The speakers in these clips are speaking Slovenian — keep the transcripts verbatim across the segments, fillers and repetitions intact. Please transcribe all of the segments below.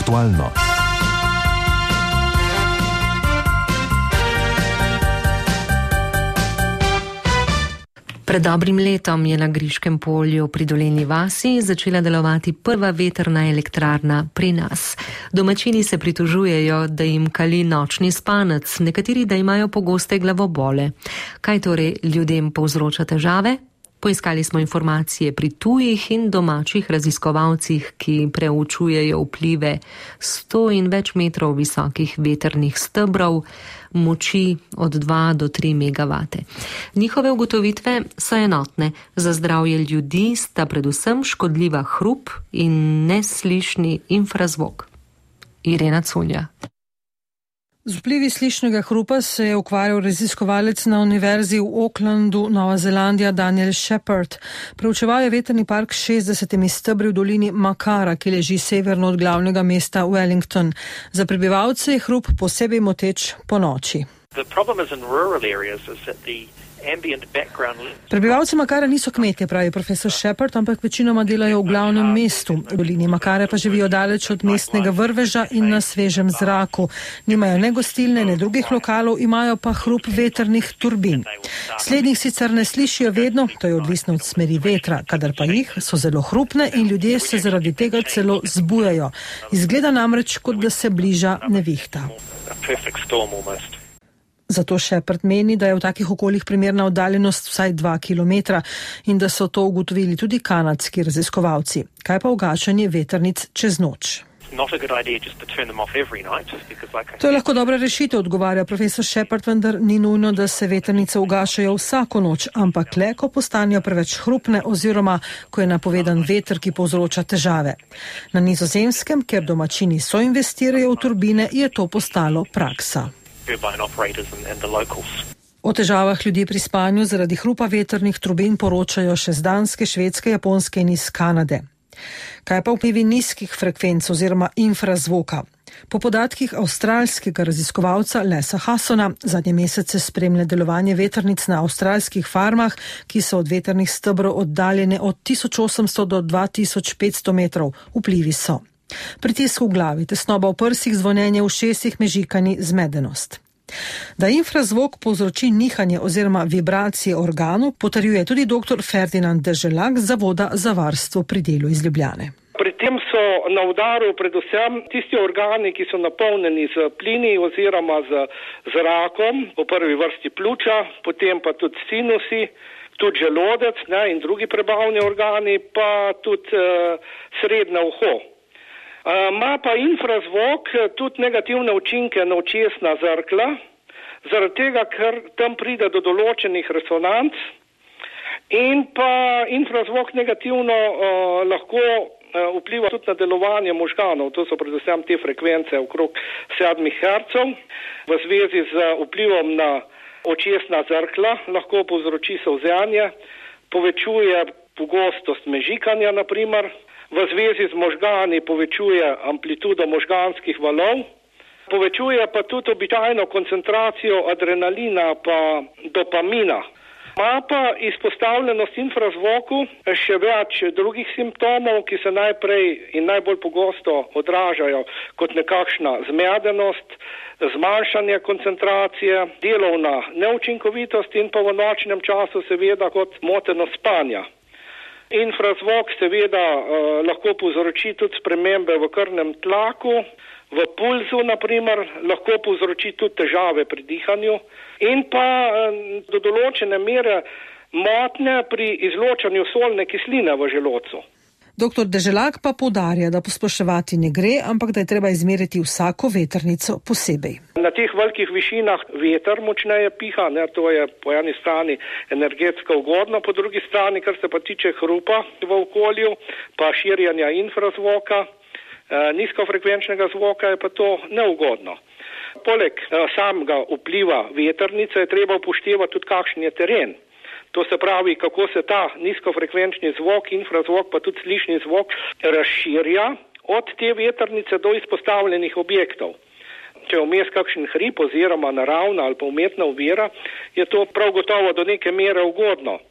Aktualno. Pred dobrim letom je na Griškem polju pri Dolenji vasi začela delovati prva vetrna elektrarna pri nas. Domačini se pritožujejo, da jim kali nočni spanec, nekateri da imajo pogoste glavobole. Kaj torej ljudem povzroča težave? Poiskali smo informacije pri tujih in domačih raziskovalcih, ki preučujejo vplive sto in več metrov visokih vetrnih stebrov, moči od dva do tri megavate. Njihove ugotovitve so enotne. Za zdravje ljudi sta predvsem škodljiva hrup in neslišni infrazvok. Irena Culja. Z vplivi slišnega hrupa se je ukvarjal raziskovalec na univerzi v Aucklandu, Nova Zelandija, Daniel Shepherd. Preučeval je vetrni park s šestdesetimi stebri v dolini Makara, ki leži severno od glavnega mesta Wellington. Za prebivalce je hrup posebej moteč ponoči. Prebivalci Makara niso kmetje, pravi profesor Shepherd, ampak večinoma delajo v glavnem mestu. V dolini Makare pa živijo daleč od mestnega vrveža in na svežem zraku. Nimajo ne gostilne, ne drugih lokalov, imajo pa hrup vetrnih turbin. Slednjih sicer ne slišijo vedno, to je odvisno od smeri vetra, kadar pa jih, so zelo hrupne in ljudje se zaradi tega celo zbujajo. Izgleda namreč, kot da se bliža nevihta. Zato Shepherd meni, da je v takih okoljih primerna oddaljenost vsaj dva kilometra in da so to ugotovili tudi kanadski raziskovalci. Kaj pa ugašanje vetrnic čez noč? To je lahko dobra rešitev, odgovarja profesor Shepherd, vendar ni nujno, da se vetrnice ugašajo vsako noč, ampak le, ko postanejo preveč hrupne oziroma ko je napovedan veter, ki povzroča težave. Na Nizozemskem, kjer domačini soinvestirajo v turbine, je to postalo praksa. O težavah ljudi pri spanju zaradi hrupa vetrnih turbin poročajo še z Danske, Švedske, Japonske in iz Kanade. Kaj pa vplivi nizkih frekvenc oziroma infrazvoka? Po podatkih avstralskega raziskovalca Lesa Hassona zadnje mesece spremlja delovanje vetrnic na avstralskih farmah, ki so od vetrnih stebrov oddaljene od tisoč osemsto do dva tisoč petsto metrov. Vplivi so pritisk v glavi, tesnoba v prsih, zvonjenje v ušesih, mežikanje, zmedenost. Da infrazvok povzroči nihanje oziroma vibracije organov, potrjuje tudi doktor Ferdinand Deželak z Zavoda za varstvo pri delu iz Ljubljane. Pri tem so na udaru predvsem tisti organi, ki so napolnjeni z plini oziroma z zrakom, v prvi vrsti pljuča, potem pa tudi sinusi, tudi želodec, ne, in drugi prebavni organi, pa tudi uh, srednje uho. Ima uh, pa infrazvok tudi negativne učinke na očesna zrkla, zaradi tega, ker tam pride do določenih resonanc in pa infrazvok negativno uh, lahko uh, vpliva tudi na delovanje možganov. To so predvsem te frekvence okrog sedmih hercov. V zvezi z vplivom na očesna zrkla lahko povzroči solzenje, povečuje pogostost mežikanja na primer. V zvezi z možgani povečuje amplitudo možganskih valov, povečuje pa tudi običajno koncentracijo adrenalina pa dopamina. Ima pa izpostavljenost infrazvoku še več drugih simptomov, ki se najprej in najbolj pogosto odražajo kot nekakšna zmedenost, zmanjšanje koncentracije, delovna neučinkovitost in pa v nočnem času seveda kot motenost spanja. Infrazvok seveda eh, lahko povzroči tudi spremembe v krvnem tlaku, v pulzu naprimer, lahko povzroči tudi težave pri dihanju in pa eh, do določene mere motnje pri izločanju solne kisline v želodcu. Doktor Deželak pa poudarja, da posploševati ne gre, ampak da je treba izmeriti vsako vetrnico posebej. Na teh velikih višinah veter močneje piha, ne, to je po eni strani energetsko ugodno, po drugi strani, kar se pa tiče hrupa v okolju, pa širjanja infrazvoka, eh, nizkofrekvenčnega zvoka je pa to neugodno. Poleg eh, samega vpliva vetrnice je treba upoštevati tudi kakšen je teren. To se pravi, kako se ta nizkofrekvenčni zvok, infrazvok pa tudi slišni zvok razširja od te vetrnice do izpostavljenih objektov. Če je vmes kakšen hrib oziroma naravna ali pa umetna ovira, je to prav gotovo do neke mere ugodno.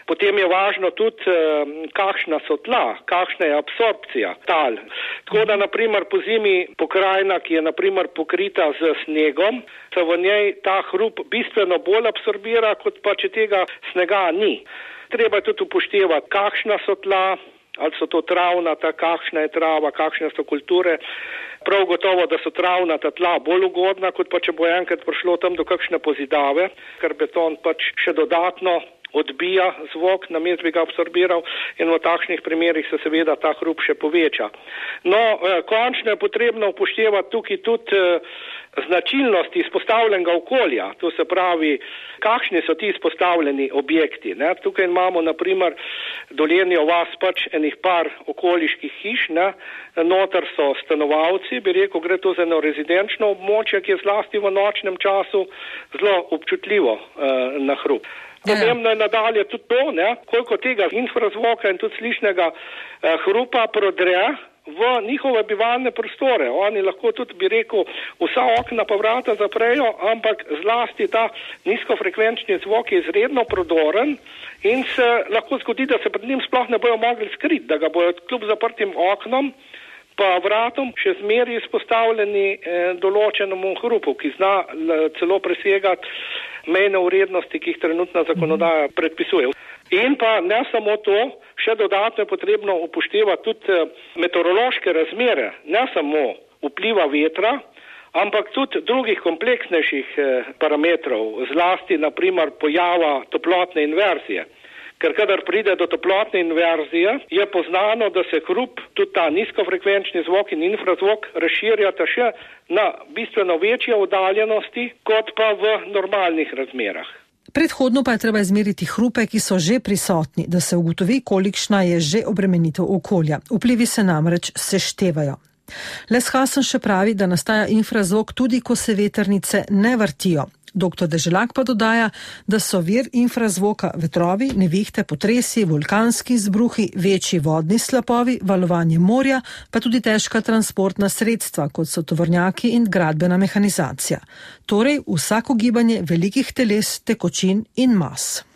Potem je važno tudi, kakšna so tla, kakšna je absorpcija tal. Tako da, naprimer, po zimi pokrajina, ki je naprimer pokrita z snegom, se v njej ta hrup bistveno bolj absorbira, kot pa če tega snega ni. Treba je tudi upoštevati, kakšna so tla, ali so to travnata, kakšna je trava, kakšne so kulture. Prav gotovo, da so travnata tla bolj ugodna, kot pa če bo enkrat prišlo tam do kakšne pozidave, ker beton pač še dodatno odbija zvok, namesto bi ga absorbiral, in v takšnih primerih se seveda ta hrup še poveča. No, eh, končno je potrebno upoštevati tukaj tudi eh, značilnosti izpostavljenega okolja, to se pravi, kakšni so ti izpostavljeni objekti. Ne? Tukaj imamo na primer Dolenjo vas pač enih par okoliških hiš, ne? Noter so stanovalci, bi rekel, gre to za eno rezidenčno območje, ki je zlasti v nočnem času zelo občutljivo eh, na hrup. Pomembno je nadalje tudi to, ne, koliko tega infrazvoka in tudi slišnega eh, hrupa prodre v njihove bivalne prostore. Oni lahko tudi, bi rekel, vsa okna pa vrata zaprejo, ampak zlasti ta nizkofrekvenčni zvok je izredno prodoren in se lahko zgodi, da se pred njim sploh ne bojo mogli skriti, da ga bojo kljub zaprtim oknom pa vratom še zmeri izpostavljeni eh, določenemu hrupu, ki zna l, celo presegati mejne vrednosti, ki jih trenutna zakonodaja predpisuje. In pa ne samo to, še dodatno je potrebno upoštevati tudi meteorološke razmere, ne samo vpliva vetra, ampak tudi drugih kompleksnejših eh, parametrov, zlasti na primer pojava toplotne inverzije. Ker kadar pride do toplotne inverzije, je poznano, da se hrup, tudi ta nizkofrekvenčni zvok in infrazvok razširjata še na bistveno večje oddaljenosti, kot pa v normalnih razmerah. Predhodno pa je treba izmeriti hrupe, ki so že prisotni, da se ugotovi, kolikšna je že obremenitev okolja. Vplivi se namreč seštevajo. Les Hasan še pravi, da nastaja infrazvok tudi, ko se vetrnice ne vrtijo. Doktor Deželak pa dodaja, da so vir infrazvoka vetrovi, nevihte, potresi, vulkanski izbruhi, večji vodni slapovi, valovanje morja, pa tudi težka transportna sredstva, kot so tovornjaki in gradbena mehanizacija. Torej vsako gibanje velikih teles, tekočin in mas.